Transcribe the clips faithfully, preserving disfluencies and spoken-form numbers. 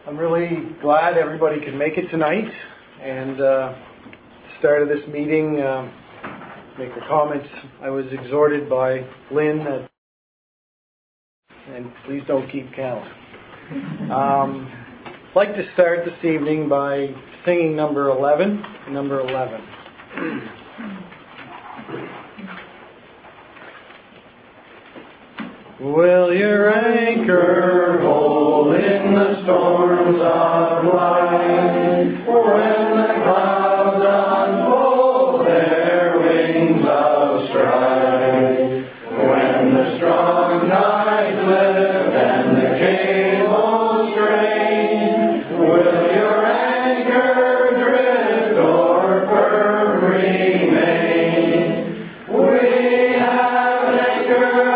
I'm really glad everybody could make it tonight. And uh, at the start of this meeting, uh, make a comment. I was exhorted by Lynn, that, and please don't keep count. Um, I'd like to start this evening by singing number eleven. Number eleven. Will your anchor hold in the storms of life, when the clouds unfold their wings of strife, when the strong tides lift and the cables strain? Will your anchor drift or firm remain? We have an anchor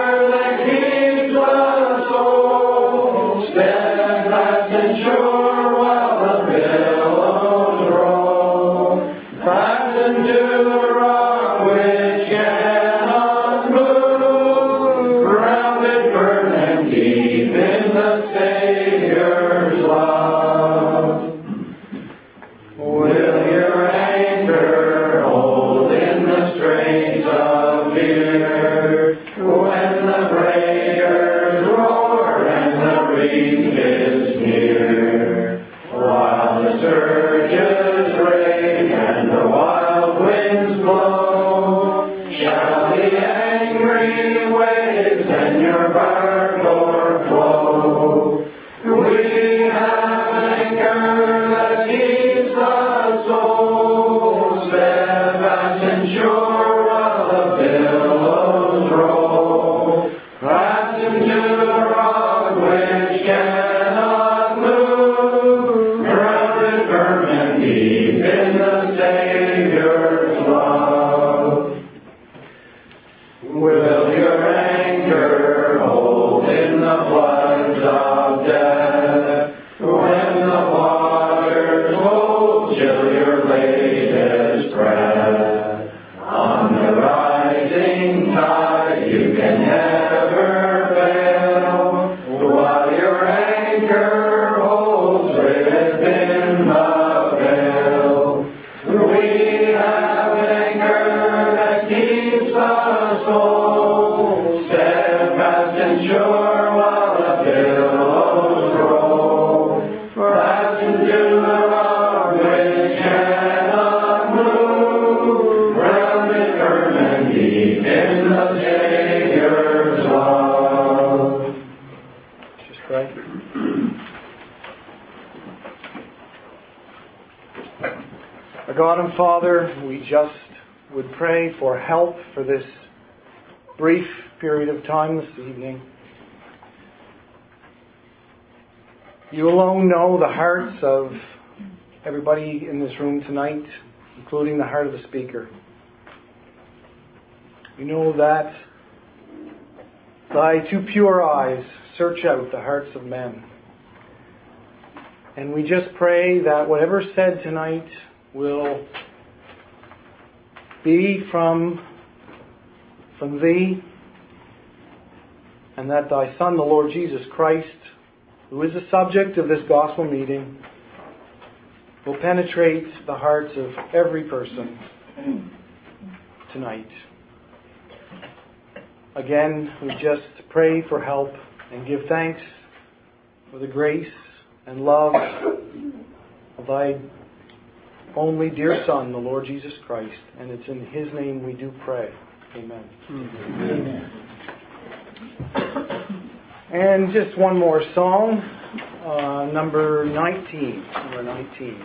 steadfast and sure while the billows roll, fastened to the rock which cannot move, grounded firm and deep in the Saviour's love. Will your anchor hold in the straits of fear, when the breakers roar and the reef is near, while the surges rage and the wild winds blow? Shall the angry waves and your bark o'erflow? We have an anchor that keeps the soul steadfast and sure while the billows roll, fastened to the rock which cannot move, grounded firm and deep in the Saviour's love. Will your anchor hold in the floods of death, when the waters hold chill your latest breath? On the rising tide you can never fail, while your anchor holds within the veil. We have an anchor that keeps the soul steadfast and sure while the billows roll, fastened to the rock which cannot move, grounded firm and deep in the Saviour's love. Just pray. Our God and Father, we just would pray for help for this brief period of time this evening. You alone know the hearts of everybody in this room tonight, including the heart of the speaker. You know that thy two pure eyes search out the hearts of men. And we just pray that whatever's said tonight will be from, from thee, and that thy Son, the Lord Jesus Christ, who is the subject of this gospel meeting, will penetrate the hearts of every person tonight. Again, we just pray for help and give thanks for the grace and love of thy only dear Son, the Lord Jesus Christ. And it's in His name we do pray. Amen. Amen. And just one more song, uh, number nineteen. Number nineteen.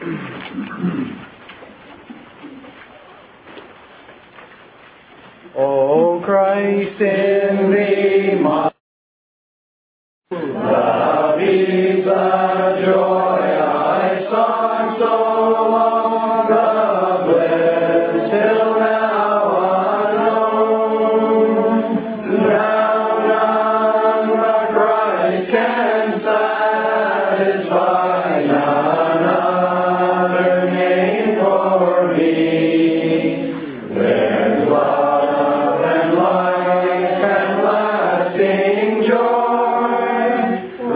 O Christ, in Thee my love is the joy I sought so long, the bliss till now unknown. Now none but Christ can satisfy, none other name for me. There's love and life and lasting joy,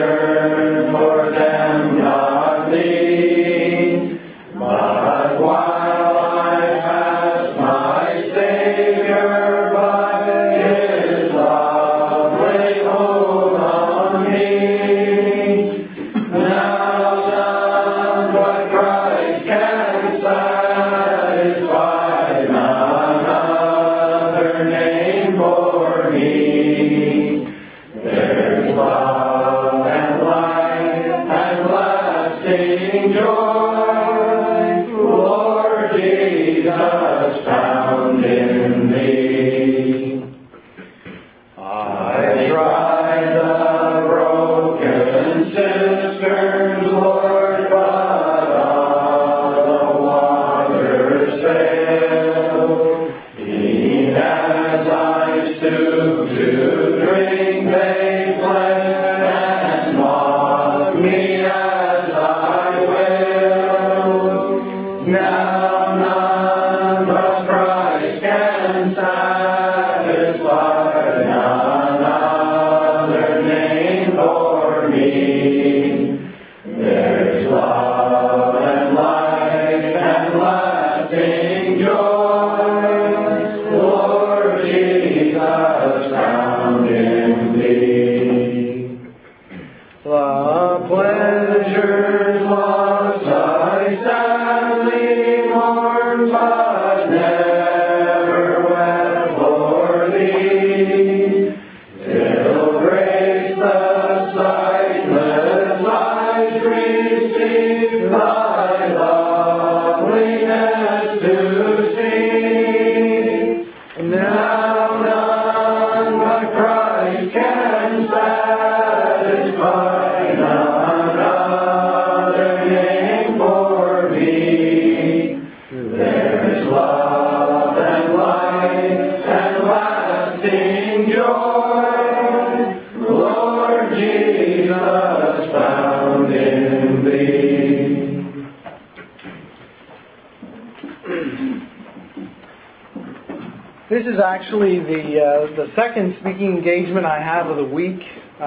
This is actually the uh, the second speaking engagement I have of the week.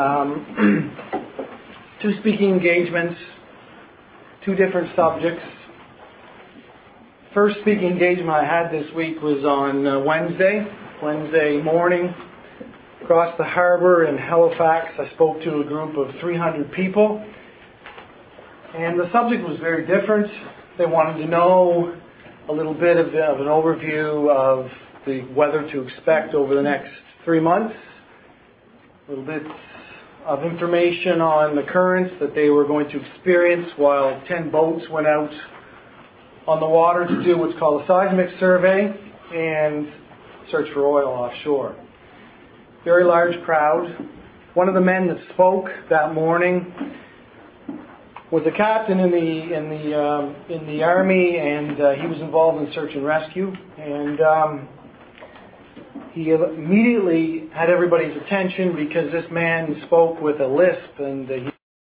Um, two speaking engagements, two different subjects. First speaking engagement I had this week was on uh, Wednesday, Wednesday morning, across the harbour in Halifax. I spoke to a group of three hundred people, and the subject was very different. They wanted to know a little bit of, the, of an overview of the weather to expect over the next three months, a little bit of information on the currents that they were going to experience while ten boats went out on the water to do what's called a seismic survey and search for oil offshore. Very large crowd. One of the men that spoke that morning was a captain in the in the um, in the army, and uh, he was involved in search and rescue. And um, he immediately had everybody's attention because this man spoke with a lisp, and uh, he was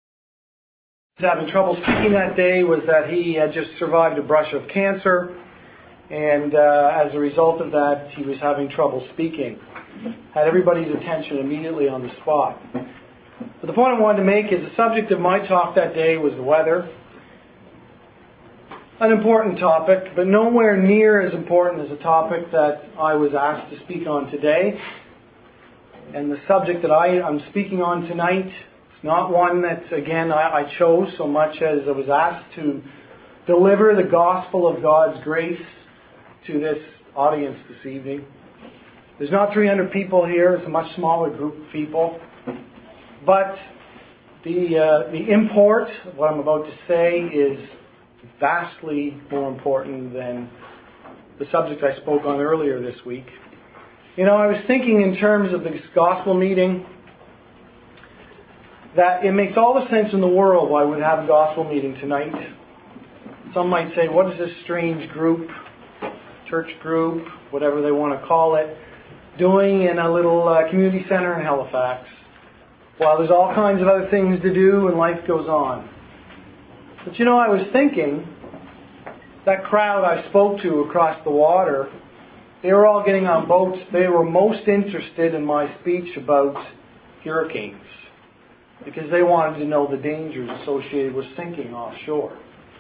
having trouble speaking that day. Was that he had just survived a brush of cancer, and uh, as a result of that, he was having trouble speaking. Had everybody's attention immediately on the spot. But the point I wanted to make is the subject of my talk that day was the weather. An important topic, but nowhere near as important as the topic that I was asked to speak on today. And the subject that I, I'm speaking on tonight is not one that, again, I, I chose so much as I was asked to deliver the gospel of God's grace to this audience this evening. There's not three hundred people here. It's a much smaller group of people. But the uh, the import of what I'm about to say is vastly more important than the subject I spoke on earlier this week. You know, I was thinking in terms of this gospel meeting that it makes all the sense in the world why we'd have a gospel meeting tonight. Some might say, what is this strange group, church group, whatever they want to call it, doing in a little uh, community center in Halifax? While there's all kinds of other things to do and life goes on. But you know, I was thinking, that crowd I spoke to across the water, they were all getting on boats. They were most interested in my speech about hurricanes. because they wanted to know the dangers associated with sinking offshore.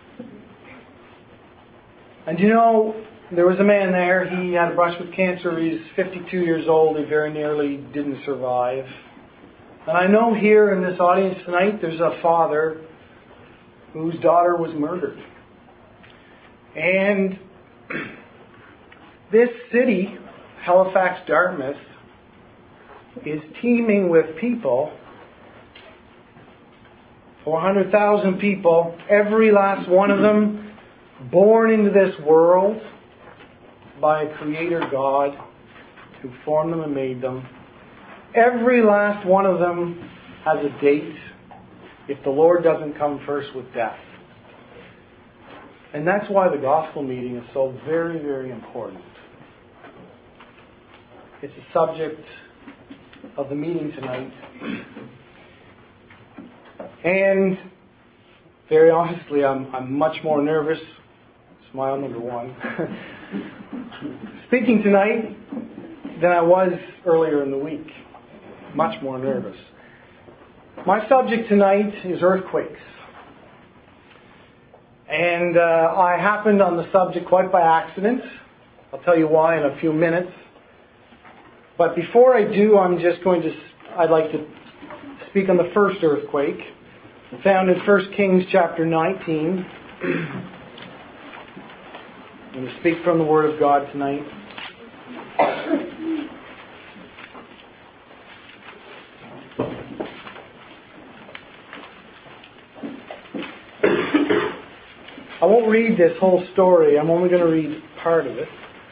And you know, there was a man there, he had a brush with cancer, he's fifty-two years old, he very nearly didn't survive. And I know here in this audience tonight, there's a father whose daughter was murdered. And this city, Halifax, Dartmouth, is teeming with people. four hundred thousand people, every last one of them born into this world by a Creator God who formed them and made them. Every last one of them has a date if the Lord doesn't come first with death. And that's why the gospel meeting is so very, very important. It's the subject of the meeting tonight. And very honestly, I'm, I'm much more nervous. Smile number one. Speaking tonight than I was earlier in the week. Much more nervous. My subject tonight is earthquakes. And uh, I happened on the subject quite by accident. I'll tell you why in a few minutes. But before I do, I'm just going to, I'd like to speak on the first earthquake, found in First Kings chapter nineteen. I'm going to speak from the Word of God tonight. I won't read this whole story. I'm only going to read part of it.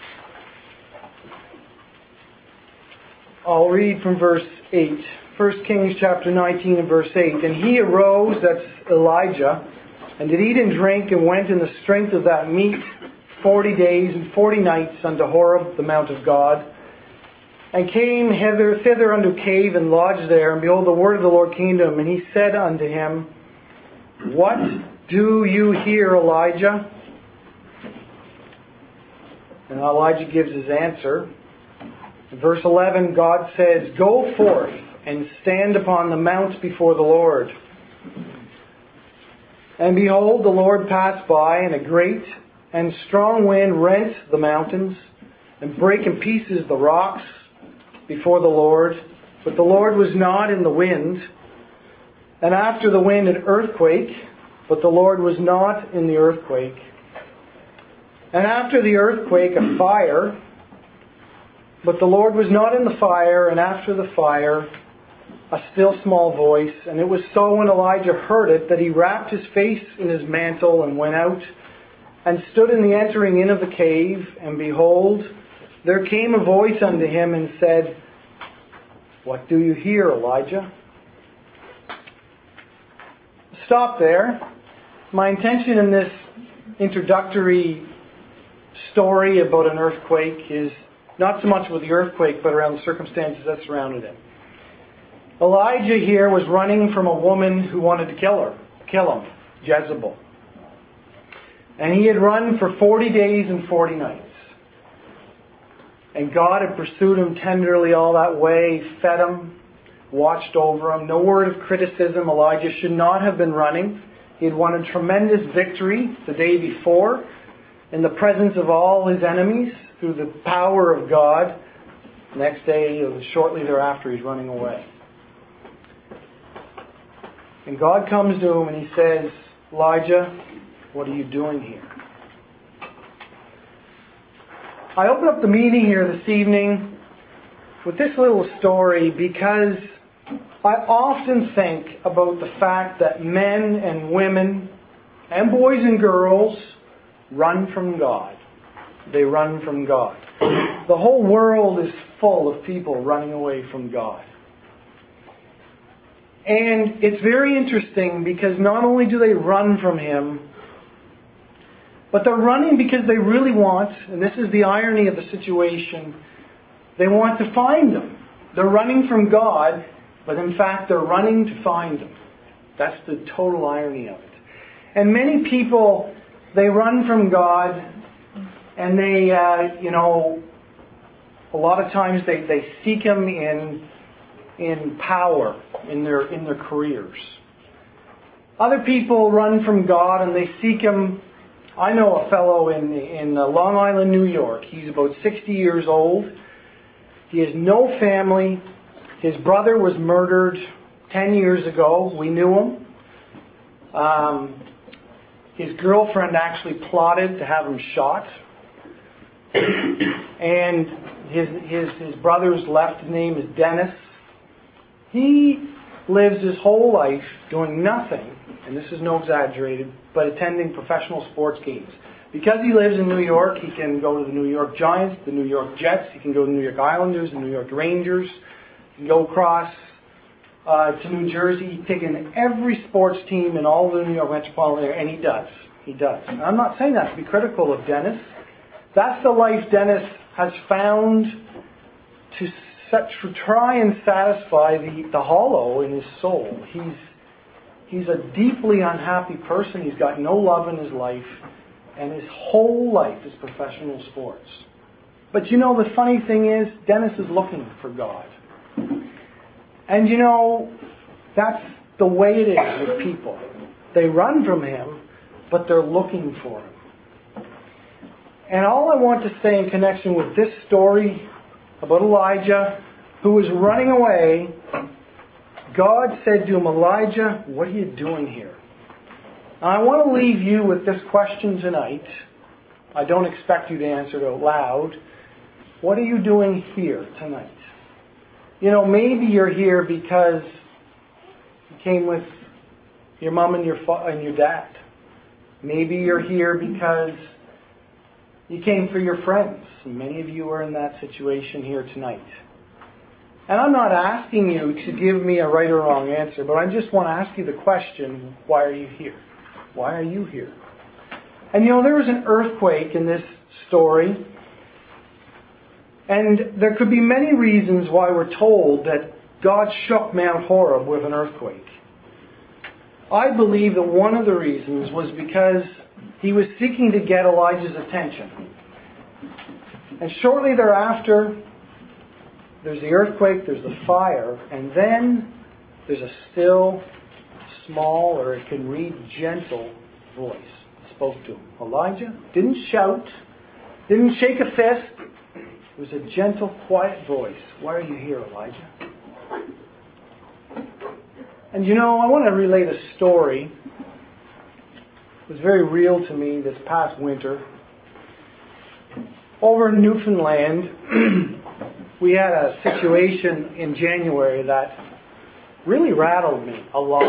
I'll read from verse eight. First Kings chapter nineteen and verse eight. And he arose, that's Elijah, and did eat and drink, and went in the strength of that meat forty days and forty nights unto Horeb, the mount of God, and came hither, thither unto a cave, and lodged there. And behold, the word of the Lord came to him, and he said unto him, What do you here, Elijah? And Elijah gives his answer. In verse eleven, God says, Go forth and stand upon the mount before the Lord. And behold, the Lord passed by, and a great and strong wind rent the mountains, and brake in pieces the rocks before the Lord. But the Lord was not in the wind. And after the wind, an earthquake, but the Lord was not in the earthquake. And after the earthquake, a fire, but the Lord was not in the fire. And after the fire, a still small voice. And it was so when Elijah heard it that he wrapped his face in his mantle and went out and stood in the entering in of the cave. And behold, there came a voice unto him and said, What do you hear, Elijah? Stop there. My intention in this introductory story about an earthquake is not so much with the earthquake, but around the circumstances that surrounded it. Elijah here was running from a woman who wanted to kill her, kill him, Jezebel. And he had run for forty days and forty nights. And God had pursued him tenderly all that way, fed him, watched over him. No word of criticism. Elijah should not have been running. He had won a tremendous victory the day before in the presence of all his enemies through the power of God. The next day, or shortly thereafter, he's running away. And God comes to him and he says, Elijah, what are you doing here? I open up the meeting here this evening with this little story because I often think about the fact that men and women and boys and girls run from God. They run from God. The whole world is full of people running away from God. And it's very interesting because not only do they run from Him, but they're running because they really want, and this is the irony of the situation, they want to find Him. They're running from God, but in fact they're running to find Him. That's the total irony of it. And many people, they run from God, and they, uh, you know, a lot of times they, they seek Him in in power in their in their careers. Other people run from God and they seek Him. I know a fellow in in Long Island, New York. He's about sixty years old. He has no family. His brother was murdered ten years ago. We knew him. Um, his girlfriend actually plotted to have him shot. And his, his, his brother's left name is Dennis. He lives his whole life doing nothing, and this is no exaggerated, but attending professional sports games. Because he lives in New York, he can go to the New York Giants, the New York Jets, he can go to the New York Islanders, the New York Rangers, he can go across uh, to New Jersey. He's taken every sports team in all of the New York metropolitan area, and he does. He does. And I'm not saying that to be critical of Dennis. That's the life Dennis has found to, set, to try and satisfy the, the hollow in his soul. He's, he's a deeply unhappy person. He's got no love in his life. And his whole life is professional sports. But you know, the funny thing is, Dennis is looking for God. And you know, that's the way it is with people. They run from Him, but they're looking for Him. And all I want to say in connection with this story about Elijah, who was running away, God said to him, Elijah, what are you doing here? Now, I want to leave you with this question tonight. I don't expect you to answer it out loud. What are you doing here tonight? You know, maybe you're here because you came with your mom and your fa- and your dad. Maybe you're here because you came for your friends. Many of you are in that situation here tonight. And I'm not asking you to give me a right or wrong answer, but I just want to ask you the question, why are you here? Why are you here? And you know, there was an earthquake in this story. And there could be many reasons why we're told that God shook Mount Horeb with an earthquake. I believe that one of the reasons was because He was seeking to get Elijah's attention. And shortly thereafter, there's the earthquake, there's the fire, and then there's a still, small, or it can read gentle voice that spoke to him. Elijah didn't shout, didn't shake a fist. It was a gentle, quiet voice. Why are you here, Elijah? And you know, I want to relate a story. It was very real to me this past winter. Over in Newfoundland, we had a situation in January that really rattled me a lot.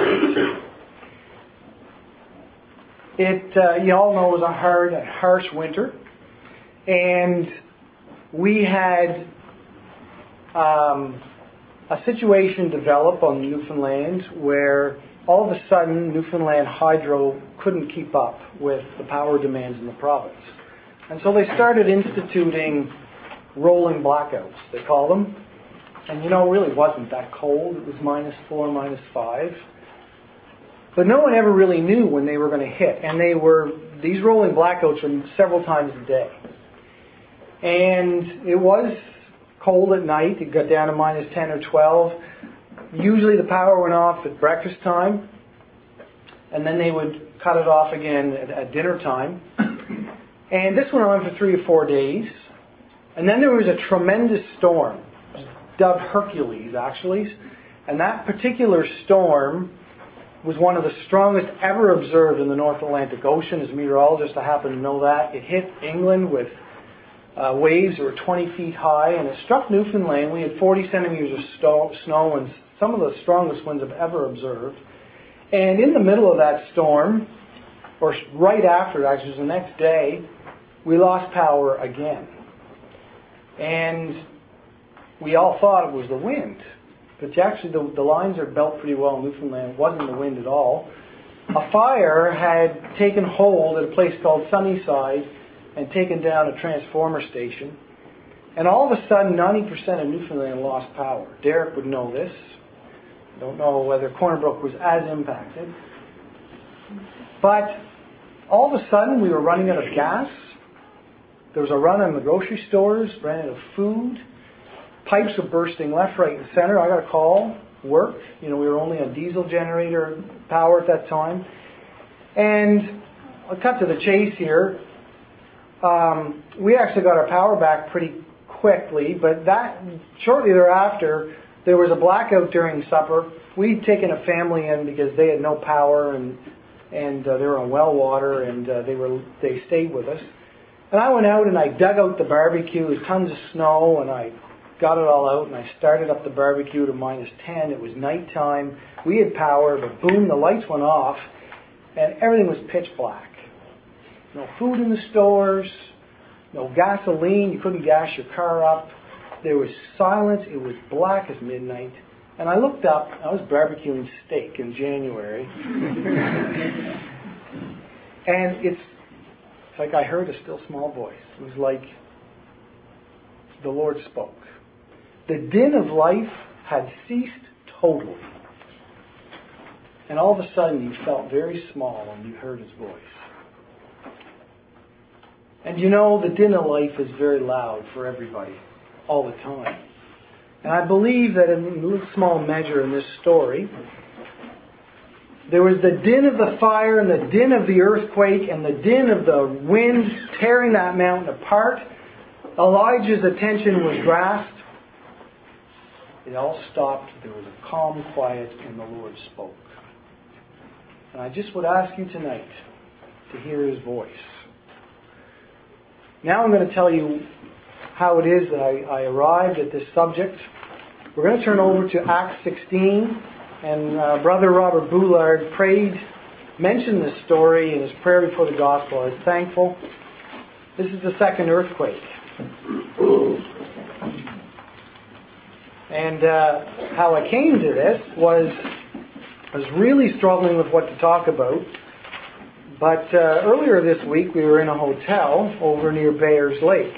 It, uh, you all know, it was a hard, harsh winter. And we had um, a situation develop on Newfoundland where all of a sudden Newfoundland Hydro couldn't keep up with the power demands in the province. And so they started instituting rolling blackouts, they call them. And you know, it really wasn't that cold. It was minus four, minus five. But no one ever really knew when they were going to hit. And they were, these rolling blackouts were several times a day. And it was cold at night. It got down to minus ten or twelve. Usually the power went off at breakfast time. And then they would cut it off again at, at dinner time. And this went on for three or four days. And then there was a tremendous storm. It was dubbed Hercules, actually. And that particular storm was one of the strongest ever observed in the North Atlantic Ocean. As a meteorologist, I happen to know that. It hit England with uh, waves that were twenty feet high, and it struck Newfoundland. We had forty centimeters of sto- snow and some of the strongest winds I've ever observed. And in the middle of that storm, or right after, actually, it was the next day, we lost power again. And we all thought it was the wind. But actually, the, the lines are built pretty well in Newfoundland. It wasn't the wind at all. A fire had taken hold at a place called Sunnyside and taken down a transformer station. And all of a sudden, ninety percent of Newfoundland lost power. Derek would know this. I don't know whether Corner Brook was as impacted. But all of a sudden, we were running out of gas. There was a run on the grocery stores, ran out of food. pipes were bursting left, right, and center. I got a call, work. You know, we were only on diesel generator power at that time. And I'll cut to the chase here. Um, we actually got our power back pretty quickly, but that shortly thereafter, there was a blackout during supper. We'd taken a family in because they had no power, and and uh, they were on well water, and uh, they were they stayed with us. And I went out and I dug out the barbecue. There was tons of snow, and I got it all out, and I started up the barbecue to minus ten. It was nighttime. We had power, but boom, the lights went off, and everything was pitch black. No food in the stores, no gasoline. You couldn't gas your car up. There was silence. It was black as midnight. And I looked up. I was barbecuing steak in January. And it's, it's like I heard a still small voice. It was like the Lord spoke. The din of life had ceased totally. And all of a sudden you felt very small and you heard His voice. And you know, the din of life is very loud for everybody, all the time. And I believe that in a little small measure in this story, there was the din of the fire and the din of the earthquake and the din of the wind tearing that mountain apart. Elijah's attention was grasped. It all stopped. There was a calm quiet and the Lord spoke. And I just would ask you tonight to hear His voice. Now I'm going to tell you how it is that I, I arrived at this subject. We're going to turn over to Acts sixteen, and uh, Brother Robert Boulard prayed, mentioned this story in his prayer before the gospel. I was thankful. This is the second earthquake. And uh, how I came to this was, I was really struggling with what to talk about. But uh, earlier this week, we were in a hotel over near Bayers Lake.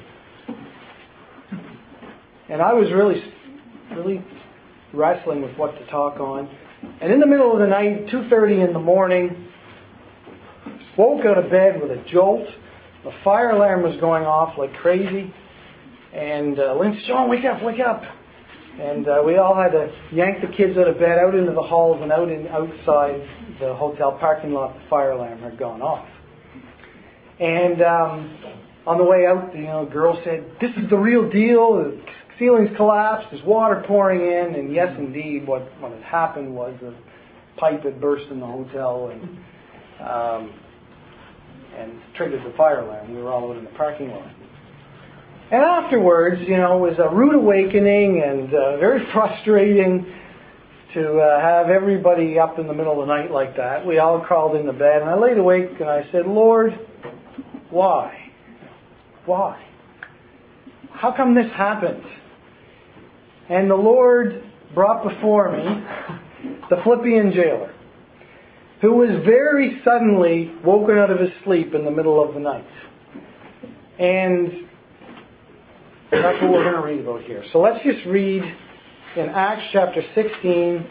And I was really, really wrestling with what to talk on. And in the middle of the night, two thirty in the morning, woke out of bed with a jolt. The fire alarm was going off like crazy. And uh, Lynn said, "Sean, wake up, wake up." And uh, we all had to yank the kids out of bed, out into the halls and out in outside the hotel parking lot. The fire alarm had gone off. And um, on the way out, you know, the girl said, "This is the real deal. The ceiling's collapsed. There's water pouring in." And yes, indeed, what, what had happened was the pipe had burst in the hotel and um, and triggered the fire alarm. We were all out in the parking lot. And afterwards, you know, it was a rude awakening and uh, very frustrating to uh, have everybody up in the middle of the night like that. We all crawled into bed, and I laid awake and I said, "Lord, why? Why? How come this happened?" And the Lord brought before me the Philippian jailer, who was very suddenly woken out of his sleep in the middle of the night. And that's what we're going to read about here. So let's just read in Acts chapter sixteen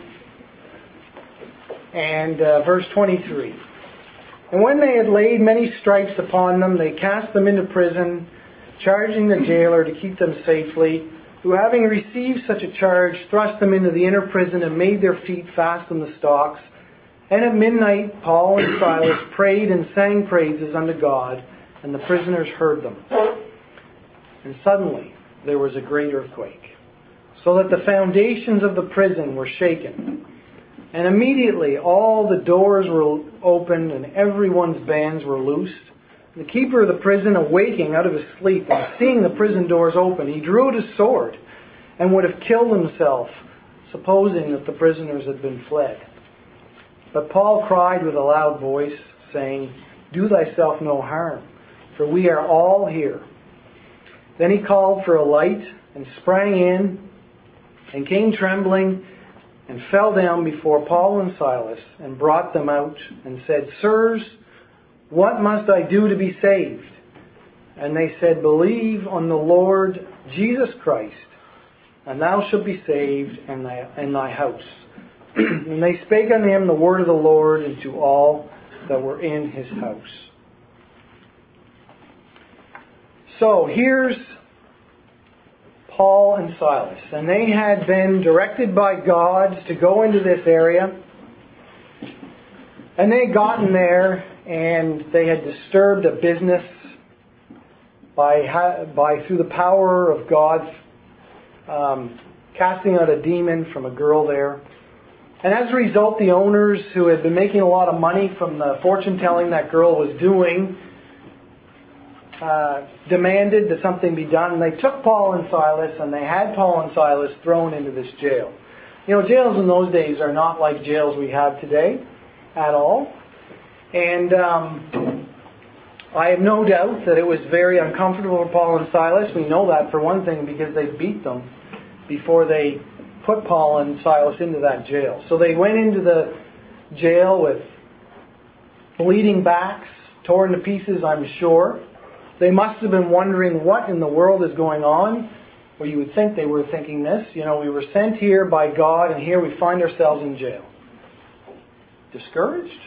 and uh, verse twenty-three. "And when they had laid many stripes upon them, they cast them into prison, charging the jailer to keep them safely, who having received such a charge, thrust them into the inner prison and made their feet fast in the stocks. And at midnight Paul and Silas prayed and sang praises unto God, and the prisoners heard them. And suddenly there was a great earthquake, so that the foundations of the prison were shaken. And immediately all the doors were opened and everyone's bands were loosed. The keeper of the prison, awaking out of his sleep and seeing the prison doors open, he drew out his sword and would have killed himself, supposing that the prisoners had been fled. But Paul cried with a loud voice, saying, Do thyself no harm, for we are all here. Then he called for a light and sprang in and came trembling and fell down before Paul and Silas and brought them out and said, Sirs, what must I do to be saved? And they said, Believe on the Lord Jesus Christ, and thou shalt be saved and thy, and thy house. And they spake unto him the word of the Lord and to all that were in his house. So here's Paul and Silas. And they had been directed by God to go into this area. And they had gotten there and they had disturbed a business by, by through the power of God, um, casting out a demon from a girl there. And as a result, the owners, who had been making a lot of money from the fortune telling that girl was doing, uh, demanded that something be done. And they took Paul and Silas and they had Paul and Silas thrown into this jail. You know, jails in those days are not like jails we have today at all. And um, I have no doubt that it was very uncomfortable for Paul and Silas. We know that for one thing because they beat them before they put Paul and Silas into that jail. So they went into the jail with bleeding backs, torn to pieces, I'm sure. They must have been wondering what in the world is going on. Or you would think they were thinking this. You know, we were sent here by God and here we find ourselves in jail. Discouraged?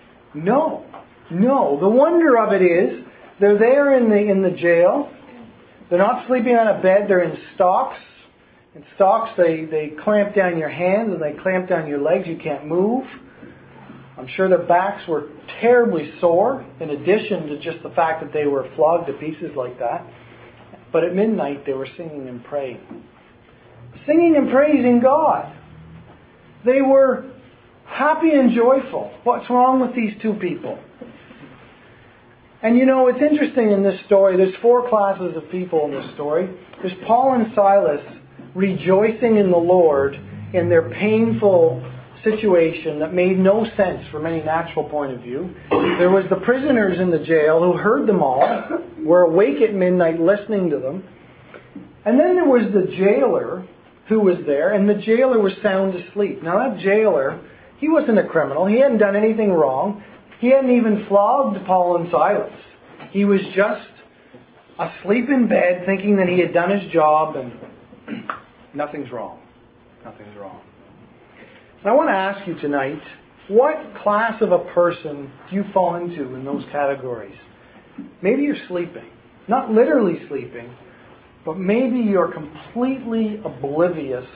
No. No. The wonder of it is they're there in the in the jail. They're not sleeping on a bed. They're in stocks. In stocks, they, they clamp down your hands and they clamp down your legs. You can't move. I'm sure their backs were terribly sore, in addition to just the fact that they were flogged to pieces like that. But at midnight, they were singing and praying. Singing and praising God. They were happy and joyful. What's wrong with these two people? And you know, it's interesting in this story. There's four classes of people in this story. There's Paul and Silas rejoicing in the Lord in their painful situation that made no sense from any natural point of view. There was the prisoners in the jail who heard them all, were awake at midnight listening to them. And then there was the jailer who was there, and the jailer was sound asleep. Now that jailer, he wasn't a criminal. He hadn't done anything wrong. He hadn't even flogged Paul and Silas. He was just asleep in bed thinking that he had done his job and nothing's wrong. Nothing's wrong. And I want to ask you tonight, what class of a person do you fall into in those categories? Maybe you're sleeping. Not literally sleeping, but maybe you're completely oblivious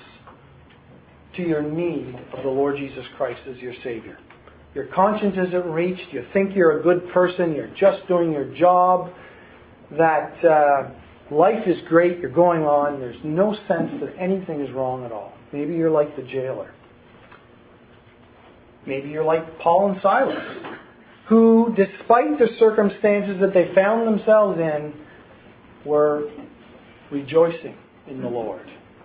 to your need of the Lord Jesus Christ as your Savior. Your conscience isn't reached. You think you're a good person. You're just doing your job. That uh, life is great. You're going on. There's no sense that anything is wrong at all. Maybe you're like the jailer. Maybe you're like Paul and Silas, who, despite the circumstances that they found themselves in, were rejoicing in the Lord.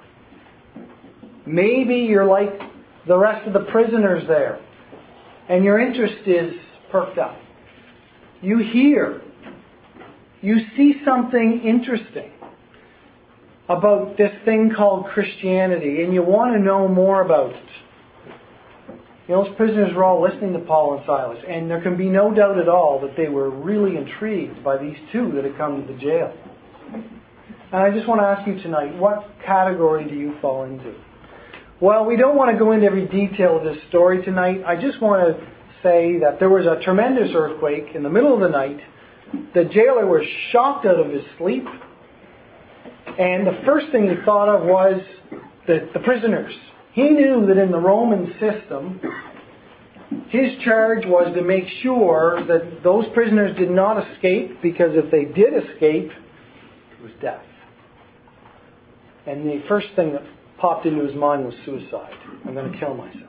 Maybe you're like the rest of the prisoners there, and your interest is perked up. You hear, you see something interesting about this thing called Christianity, and you want to know more about it. You know, those prisoners were all listening to Paul and Silas, and there can be no doubt at all that they were really intrigued by these two that had come to the jail. And I just want to ask you tonight, what category do you fall into? Well, we don't want to go into every detail of this story tonight. I just want to say that there was a tremendous earthquake in the middle of the night. The jailer was shocked out of his sleep. And the first thing he thought of was the, the prisoners. He knew that in the Roman system, his charge was to make sure that those prisoners did not escape, because if they did escape, it was death. And the first thing that popped into his mind was suicide. I'm going to kill myself.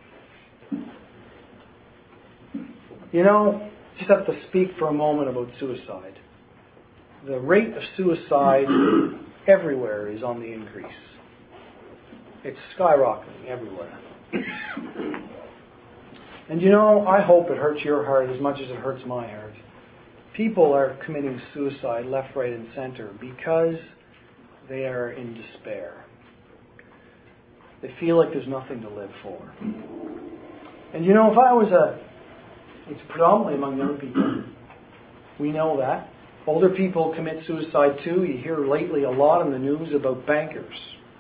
You know, just have to speak for a moment about suicide. The rate of suicide everywhere is on the increase. It's skyrocketing everywhere. And you know, I hope it hurts your heart as much as it hurts my heart. People are committing suicide left, right, and center because they are in despair. They feel like there's nothing to live for. And you know, if I was a... It's predominantly among young people. We know that. Older people commit suicide too. You hear lately a lot in the news about bankers.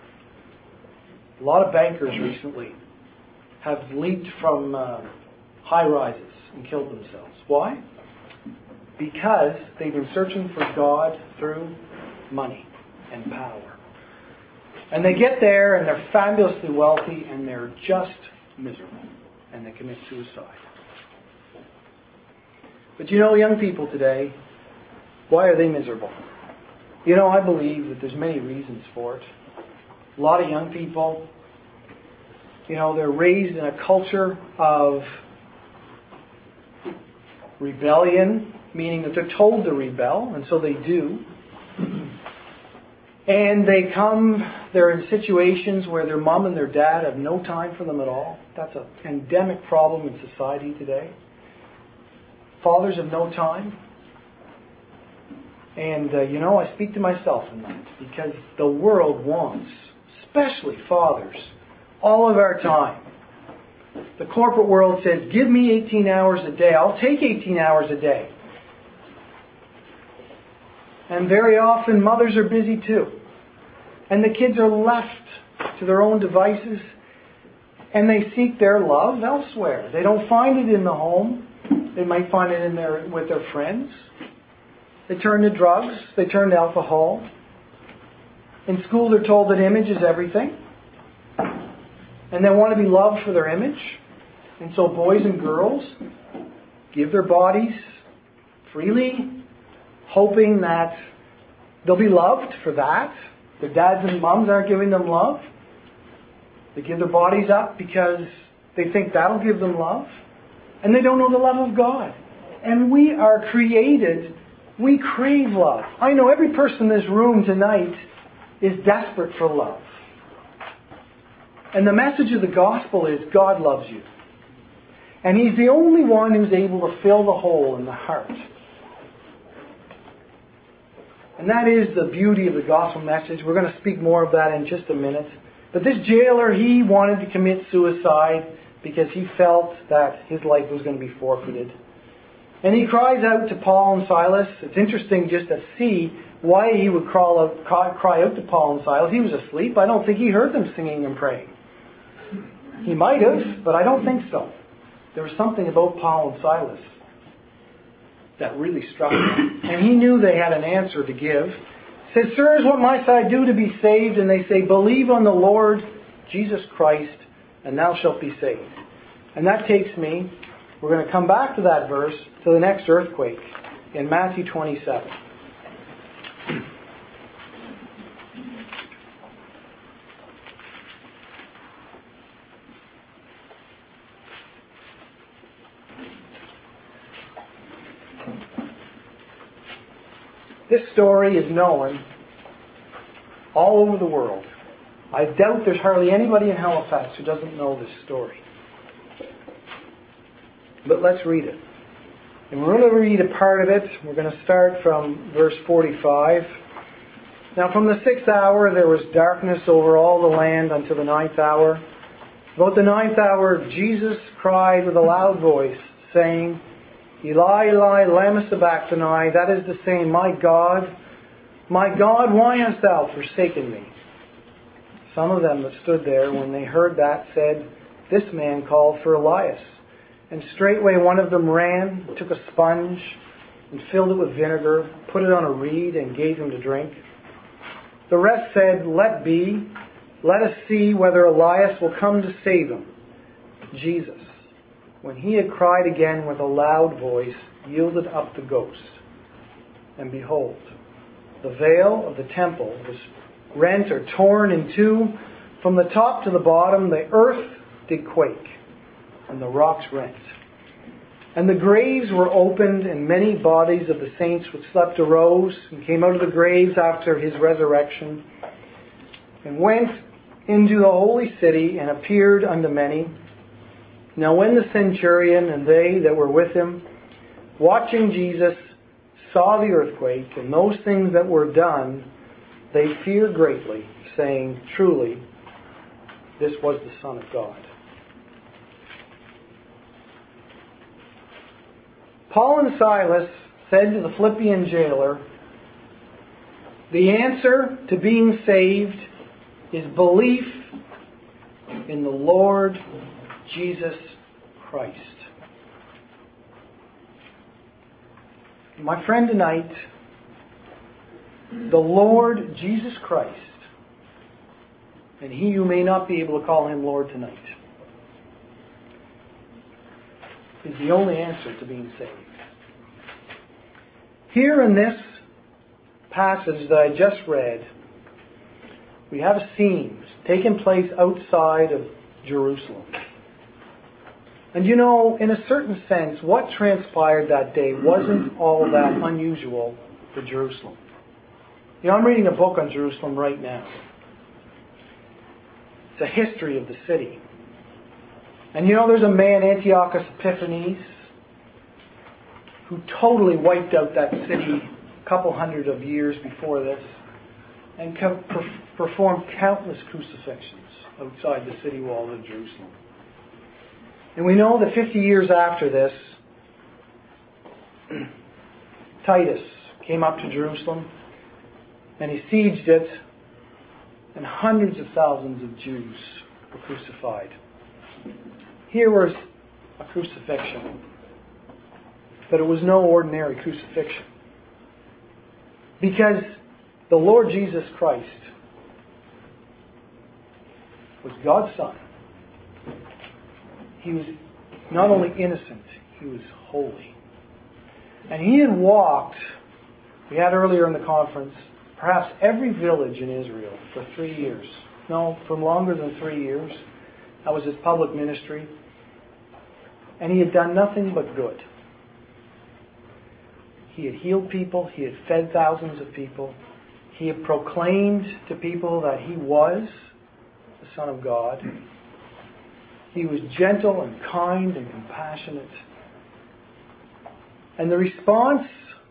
A lot of bankers recently have leaped from uh, high rises and killed themselves. Why? Because they've been searching for God through money and power. And they get there and they're fabulously wealthy and they're just miserable. And they commit suicide. But you know, young people today, why are they miserable? You know, I believe that there's many reasons for it. A lot of young people, you know, they're raised in a culture of rebellion, meaning that they're told to rebel, and so they do. And they come, they're in situations where their mom and their dad have no time for them at all. That's an endemic problem in society today. Fathers have no time. And, uh, you know, I speak to myself in that because the world wants, especially fathers, all of our time. The corporate world says, give me eighteen hours a day. I'll take eighteen hours a day. And very often mothers are busy too. And the kids are left to their own devices and they seek their love elsewhere. They don't find it in the home. They might find it in their with their friends. They turn to drugs. They turn to alcohol. In school they're told that image is everything. And they want to be loved for their image. And so boys and girls give their bodies freely, hoping that they'll be loved for that. Their dads and moms aren't giving them love. They give their bodies up because they think that'll give them love. And they don't know the love of God. And we are created, we crave love. I know every person in this room tonight is desperate for love. And the message of the gospel is God loves you. And He's the only one who's able to fill the hole in the heart. And that is the beauty of the gospel message. We're going to speak more of that in just a minute. But this jailer, he wanted to commit suicide because he felt that his life was going to be forfeited. And he cries out to Paul and Silas. It's interesting just to see why he would crawl out, cry out to Paul and Silas. He was asleep. I don't think he heard them singing and praying. He might have, but I don't think so. There was something about Paul and Silas that really struck him. And he knew they had an answer to give. He says, sirs, what must I do to be saved? And they say, believe on the Lord Jesus Christ, and thou shalt be saved. And that takes me, we're going to come back to that verse, to the next earthquake in Matthew twenty-seven. This story is known all over the world. I doubt there's hardly anybody in Halifax who doesn't know this story. But let's read it. And we're going to read a part of it. We're going to start from verse forty-five. Now from the sixth hour there was darkness over all the land until the ninth hour. About the ninth hour Jesus cried with a loud voice, saying, Eli, Eli, lama sabachthani, that is to say, my God, my God, why hast thou forsaken me? Some of them that stood there, when they heard that, said, this man called for Elias. And straightway one of them ran, took a sponge, and filled it with vinegar, put it on a reed, and gave him to drink. The rest said, let be, let us see whether Elias will come to save him. Jesus, when he had cried again with a loud voice, yielded up the ghost. And behold, the veil of the temple was rent or torn in two. From the top to the bottom, the earth did quake, and the rocks rent. And the graves were opened, and many bodies of the saints which slept arose, and came out of the graves after his resurrection, and went into the holy city, and appeared unto many. Now when the centurion and they that were with him, watching Jesus, saw the earthquake and those things that were done, they feared greatly, saying, truly, this was the Son of God. Paul and Silas said to the Philippian jailer, the answer to being saved is belief in the Lord Jesus Christ. My friend, tonight, the Lord Jesus Christ And he who may not be able to call him Lord tonight is the only answer to being saved. Here in this passage that I just read, we have a scene taking place outside of Jerusalem. And you know, in a certain sense, what transpired that day wasn't all that unusual for Jerusalem. You know, I'm reading a book on Jerusalem right now. It's a history of the city. And you know, there's a man, Antiochus Epiphanes, who totally wiped out that city a couple hundred of years before this and co- per- performed countless crucifixions outside the city walls of Jerusalem. And we know that fifty years after this, Titus came up to Jerusalem and he sieged it, and hundreds of thousands of Jews were crucified. Here was a crucifixion, but it was no ordinary crucifixion. Because the Lord Jesus Christ was God's Son. He was not only innocent, he was holy. And he had walked, we had earlier in the conference, perhaps every village in Israel for three years. No, for longer than three years. That was his public ministry. And he had done nothing but good. He had healed people. He had fed thousands of people. He had proclaimed to people that he was the Son of God. He was gentle and kind and compassionate. And the response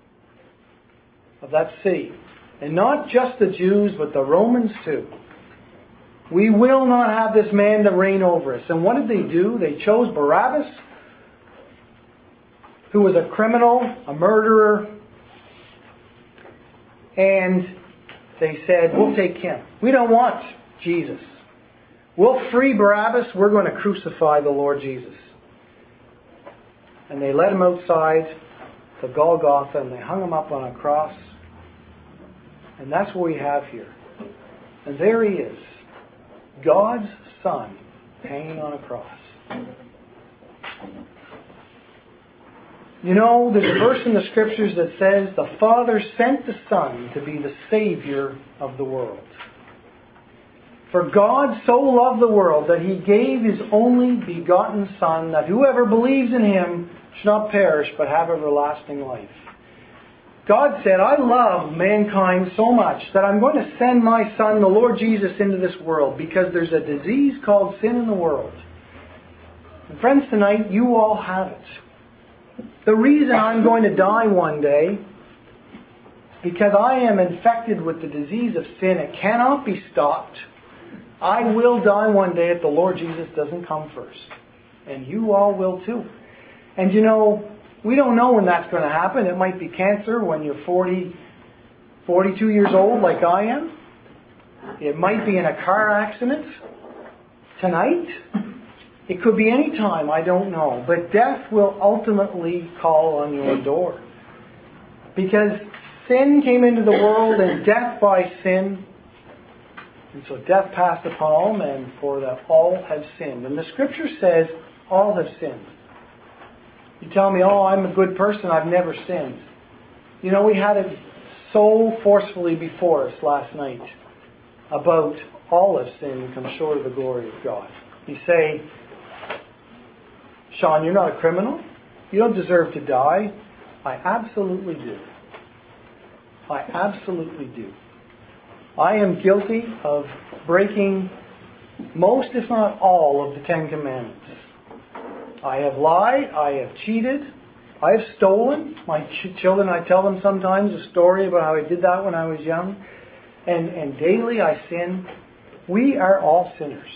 of that city, and not just the Jews, but the Romans too, we will not have this man to reign over us. And what did they do? They chose Barabbas, who was a criminal, a murderer, and they said, we'll take him. We don't want Jesus. We'll free Barabbas. We're going to crucify the Lord Jesus. And they led him outside to Golgotha and they hung him up on a cross. And that's what we have here. And there he is, God's Son, hanging on a cross. You know, there's a verse in the Scriptures that says, the Father sent the Son to be the Savior of the world. For God so loved the world that He gave His only begotten Son, that whoever believes in Him should not perish but have everlasting life. God said, I love mankind so much that I'm going to send my Son, the Lord Jesus, into this world because there's a disease called sin in the world. And friends, tonight, you all have it. The reason I'm going to die one day is because I am infected with the disease of sin. It cannot be stopped. I will die one day if the Lord Jesus doesn't come first. And you all will too. And you know, we don't know when that's going to happen. It might be cancer when you're forty, forty-two years old like I am. It might be in a car accident tonight. It could be any time, I don't know. But death will ultimately call on your door. Because sin came into the world and death by sin. And so death passed upon all men, for that all have sinned. And the Scripture says all have sinned. You tell me, oh, I'm a good person, I've never sinned. You know, we had it so forcefully before us last night about all have sinned and come short of the glory of God. You say, Sean, you're not a criminal. You don't deserve to die. I absolutely do. I absolutely do. I am guilty of breaking most, if not all, of the Ten Commandments. I have lied. I have cheated. I have stolen. My ch- children, I tell them sometimes a story about how I did that when I was young. And, and daily I sin. We are all sinners.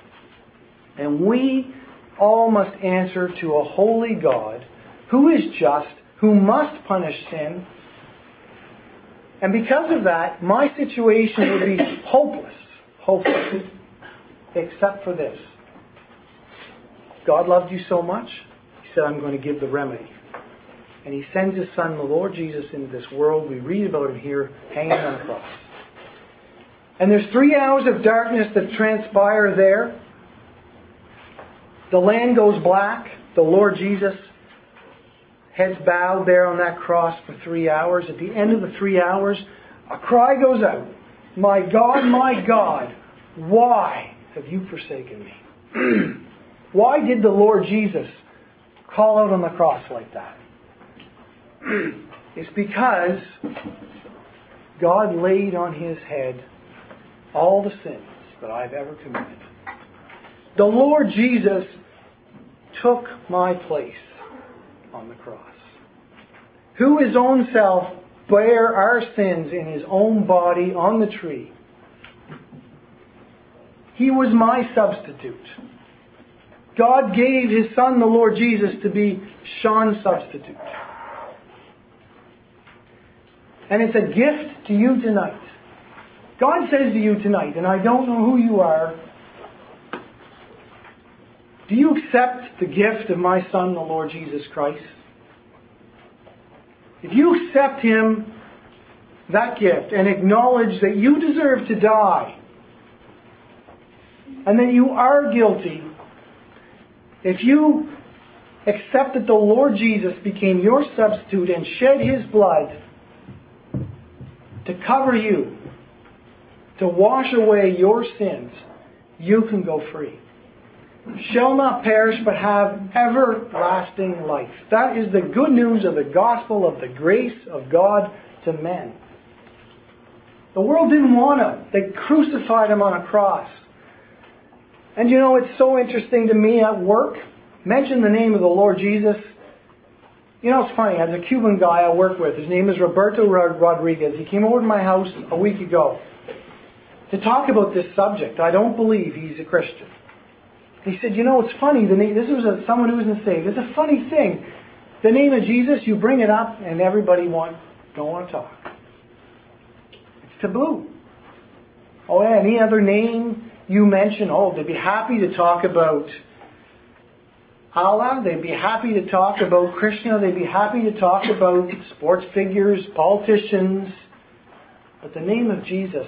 And we all must answer to a holy God who is just, who must punish sin. And because of that, my situation would be hopeless. Hopeless. Except for this. God loved you so much, He said, I'm going to give the remedy. And He sends His Son, the Lord Jesus, into this world. We read about Him here, hanging on a cross. And there's three hours of darkness that transpire there. The land goes black. The Lord Jesus, heads bowed there on that cross for three hours. At the end of the three hours, a cry goes out. My God, my God, why have you forsaken me? Why did the Lord Jesus call out on the cross like that? It's because God laid on His head all the sins that I've ever committed. The Lord Jesus took my place on the cross. Who His own self bare our sins in His own body on the tree. He was my substitute. God gave His Son, the Lord Jesus, to be Sean's substitute. And it's a gift to you tonight. God says to you tonight, and I don't know who you are, do you accept the gift of my Son, the Lord Jesus Christ? If you accept Him, that gift, and acknowledge that you deserve to die, and that you are guilty, if you accept that the Lord Jesus became your substitute and shed His blood to cover you, to wash away your sins, you can go free. Shall not perish but have everlasting life. That is the good news of the gospel of the grace of God to men. The world didn't want Him. They crucified Him on a cross. And you know, it's so interesting to me at work. Mention the name of the Lord Jesus. You know, it's funny. There's a Cuban guy I work with. His name is Roberto Rodriguez. He came over to my house a week ago to talk about this subject. I don't believe he's a Christian. He said, you know, it's funny. The name, this was a, someone who wasn't saved. It's a funny thing. The name of Jesus, you bring it up and everybody want, don't want to talk. It's taboo. Oh, yeah, any other name you mention, oh, they'd be happy to talk about Allah. They'd be happy to talk about Krishna. They'd be happy to talk about sports figures, politicians. But the name of Jesus,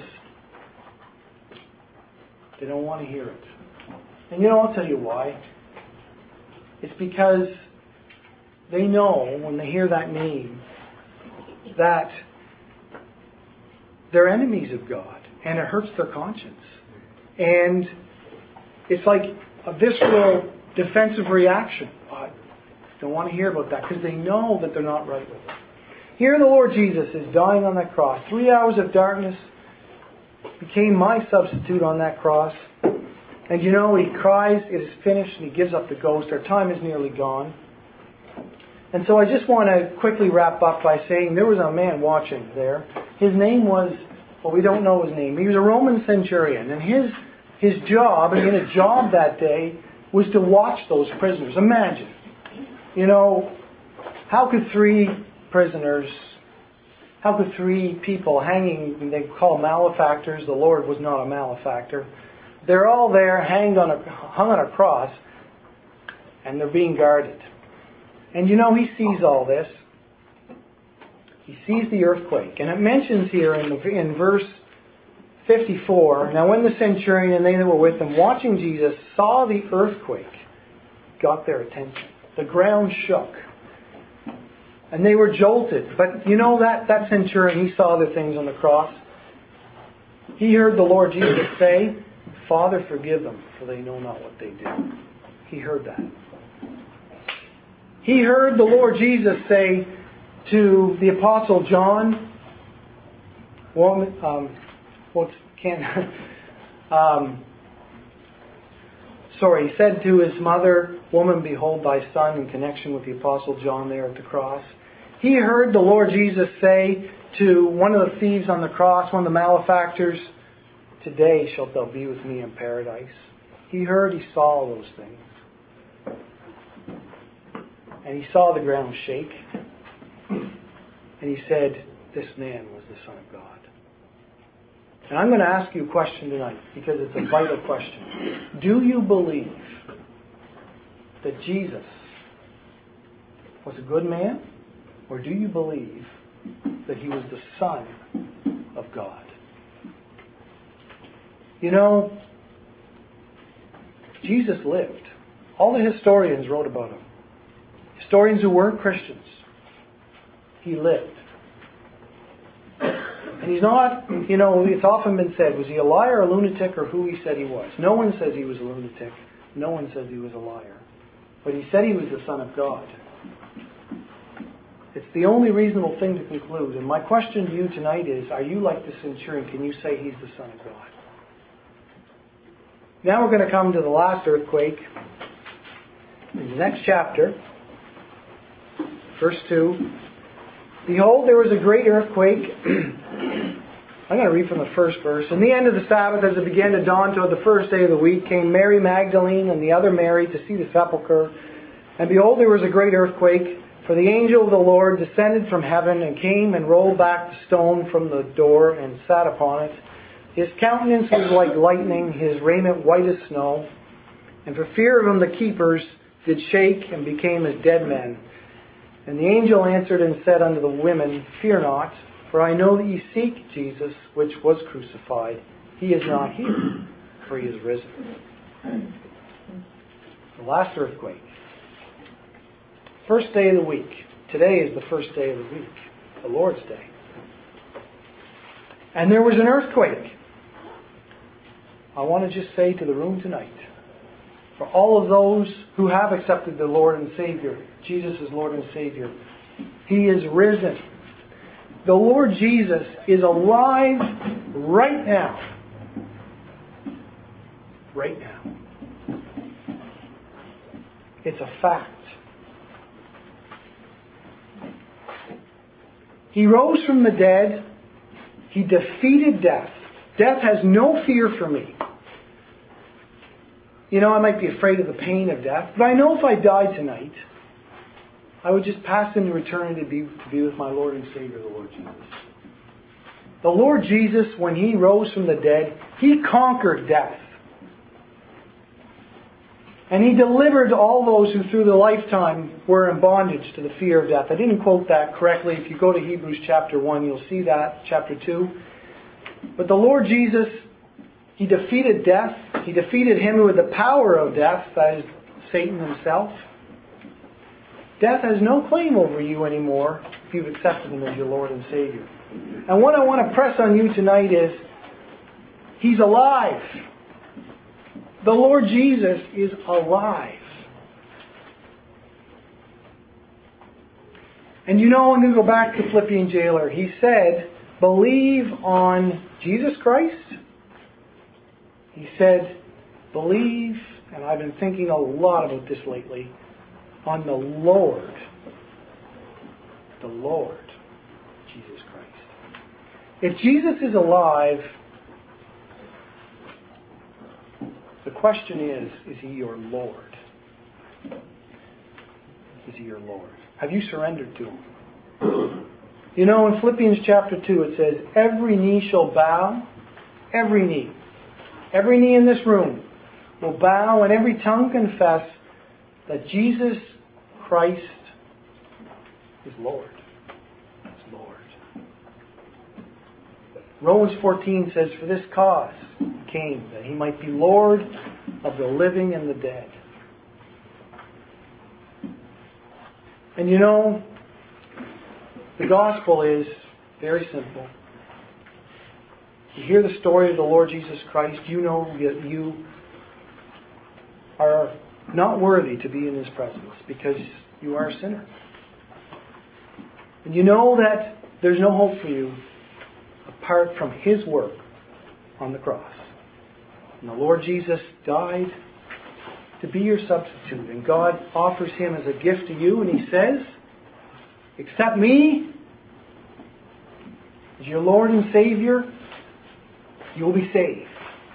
they don't want to hear it. And you know, I'll tell you why. It's because they know when they hear that name that they're enemies of God and it hurts their conscience. And it's like a visceral defensive reaction. I don't want to hear about that because they know that they're not right with it. Here the Lord Jesus is dying on that cross. Three hours of darkness became my substitute on that cross. And you know, He cries, it is finished, and He gives up the ghost. Our time is nearly gone. And so I just want to quickly wrap up by saying there was a man watching there. His name was, well, we don't know his name. He was a Roman centurion. And his his job, and he had a job that day, was to watch those prisoners. Imagine. You know, how could three prisoners, how could three people hanging, they call malefactors, the Lord was not a malefactor. They're all there, hanged on a, hung on a cross, and they're being guarded. And you know, He sees all this. He sees the earthquake. And it mentions here in, the, in verse fifty-four, now when the centurion and they that were with him, watching Jesus, saw the earthquake, got their attention. The ground shook. And they were jolted. But you know, that, that centurion, he saw the things on the cross. He heard the Lord Jesus say, Father, forgive them, for they know not what they do. He heard that. He heard the Lord Jesus say to the Apostle John, woman, um, what's can, um, sorry, he said to his mother, woman, behold thy son, in connection with the Apostle John there at the cross. He heard the Lord Jesus say to one of the thieves on the cross, one of the malefactors, today shalt thou be with me in paradise. He heard, he saw those things. And he saw the ground shake. And he said, this man was the Son of God. And I'm going to ask you a question tonight, because it's a vital question. Do you believe that Jesus was a good man? Or do you believe that He was the Son of God? You know, Jesus lived. All the historians wrote about him. Historians who weren't Christians. He lived. And he's not, you know, it's often been said, was he a liar, a lunatic, or who he said he was? No one says he was a lunatic. No one says he was a liar. But he said he was the Son of God. It's the only reasonable thing to conclude. And my question to you tonight is, are you like the centurion? Can you say he's the Son of God? Now we're going to come to the last earthquake. In the next chapter, verse two. Behold, there was a great earthquake. I'm going to read from the first verse. In the end of the Sabbath, as it began to dawn toward the first day of the week, came Mary Magdalene and the other Mary to see the sepulchre. And behold, there was a great earthquake, for the angel of the Lord descended from heaven and came and rolled back the stone from the door and sat upon it. His countenance was like lightning, his raiment white as snow. And for fear of him the keepers did shake and became as dead men. And the angel answered and said unto the women, Fear not, for I know that ye seek Jesus, which was crucified. He is not here, for he is risen. The last earthquake. First day of the week. Today is the first day of the week, the Lord's Day. And there was an earthquake. I want to just say to the room tonight, for all of those who have accepted the Lord and Savior, Jesus is Lord and Savior, He is risen. The Lord Jesus is alive right now. Right now. It's a fact. He rose from the dead. He defeated death. Death has no fear for me. You know, I might be afraid of the pain of death, but I know if I died tonight, I would just pass into eternity to be, to be with my Lord and Savior, the Lord Jesus. The Lord Jesus, when He rose from the dead, He conquered death. And He delivered all those who through the lifetime were in bondage to the fear of death. I didn't quote that correctly. If you go to Hebrews chapter one, you'll see that, chapter two. But the Lord Jesus, He defeated death. He defeated him who had the power of death, that is Satan himself. Death has no claim over you anymore if you've accepted Him as your Lord and Savior. And what I want to press on you tonight is, He's alive. The Lord Jesus is alive. And you know, I'm going to go back to the Philippian jailer. He said, believe on Jesus Christ. He said, believe, and I've been thinking a lot about this lately, on the Lord. The Lord, Jesus Christ. If Jesus is alive, the question is, is He your Lord? Is He your Lord? Have you surrendered to Him? You know, in Philippians chapter two, it says, every knee shall bow, every knee. Every knee in this room will bow and every tongue confess that Jesus Christ is Lord. Is Lord. Romans fourteen says, for this cause He came, that He might be Lord of the living and the dead. And you know, the gospel is very simple. You hear the story of the Lord Jesus Christ, you know that you are not worthy to be in His presence because you are a sinner. And you know that there's no hope for you apart from His work on the cross. And the Lord Jesus died to be your substitute. And God offers Him as a gift to you, and He says, accept me as your Lord and Savior, you'll be saved.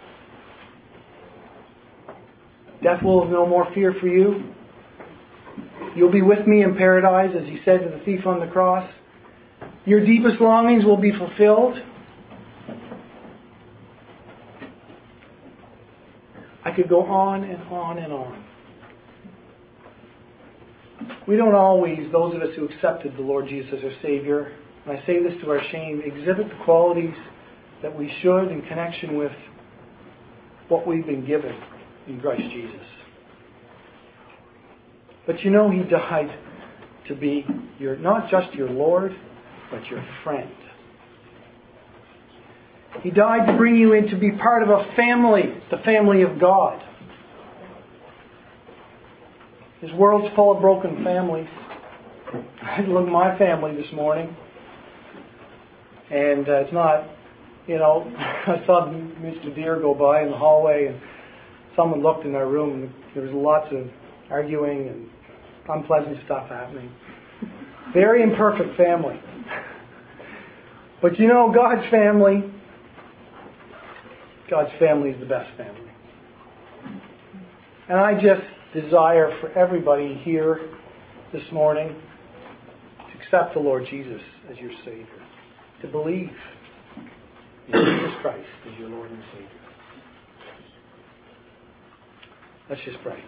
Death will have no more fear for you. You'll be with me in paradise, as He said to the thief on the cross. Your deepest longings will be fulfilled. I could go on and on and on. We don't always, those of us who accepted the Lord Jesus as our Savior, and I say this to our shame, exhibit the qualities that we should in connection with what we've been given in Christ Jesus. But you know, He died to be your, not just your Lord, but your friend. He died to bring you in to be part of a family, the family of God. This world's full of broken families. I had to look at my family this morning. And uh, it's not, you know, I saw Mister Deere go by in the hallway and someone looked in our room and there was lots of arguing and unpleasant stuff happening. Very imperfect family. But you know, God's family, God's family is the best family. And I just desire for everybody here this morning to accept the Lord Jesus as your Savior. To believe in Jesus Christ as your Lord and Savior. Let's just pray.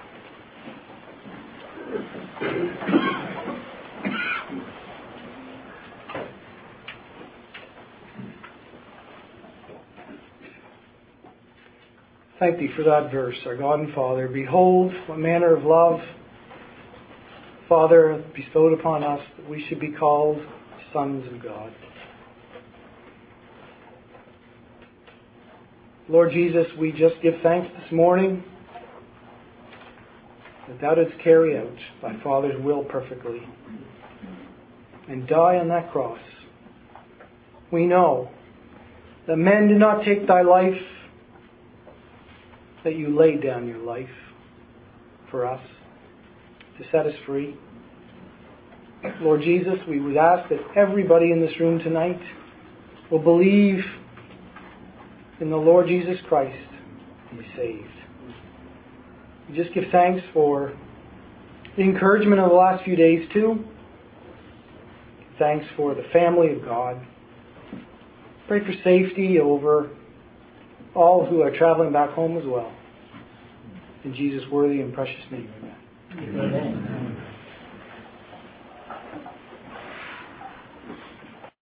Thank Thee for that verse, our God and Father. Behold, what manner of love Father hath bestowed upon us, that we should be called sons of God. Lord Jesus, we just give thanks this morning that Thou didst carry out Thy Father's will perfectly and die on that cross. We know that men did not take Thy life, that You laid down Your life for us to set us free. Lord Jesus, we would ask that everybody in this room tonight will believe in the Lord Jesus Christ and be saved. We just give thanks for the encouragement of the last few days too. Thanks for the family of God. Pray for safety over all who are traveling back home as well. In Jesus' worthy and precious name, amen. Amen.